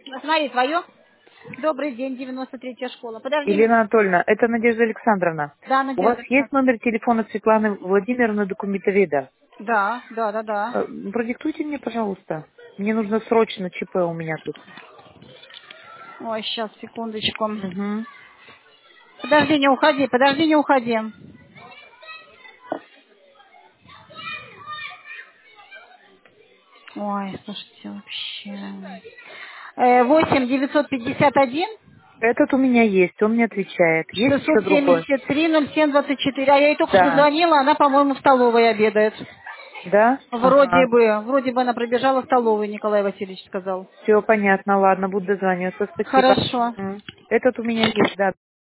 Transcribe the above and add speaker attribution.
Speaker 1: Смотри, твое. Добрый день, 93-я школа. Подожди
Speaker 2: Елена
Speaker 1: минутку.
Speaker 2: Анатольевна, это Надежда Александровна.
Speaker 1: Да,
Speaker 2: У вас
Speaker 1: Надежда
Speaker 2: есть
Speaker 1: Александровна.
Speaker 2: номер телефона Светланы Владимировны документоведа?
Speaker 1: Да.
Speaker 2: Продиктуйте мне, пожалуйста. Мне нужно срочно ЧП у меня тут.
Speaker 1: Ой, сейчас, секундочку.
Speaker 2: Угу.
Speaker 1: Подожди, не уходи. Ой, слушайте, вообще. 8 951
Speaker 2: Этот у меня есть, он мне отвечает. Есть еще другой?
Speaker 1: 673 0724. А я ей только что
Speaker 2: Да.
Speaker 1: звонила, она, по-моему, в столовой обедает.
Speaker 2: Да?
Speaker 1: Вроде
Speaker 2: Ага.
Speaker 1: бы. Вроде бы она пробежала в столовую, Николай Васильевич сказал.
Speaker 2: Все понятно, ладно, буду дозваниваться. Спасибо.
Speaker 1: Хорошо.
Speaker 2: Этот у меня есть, да.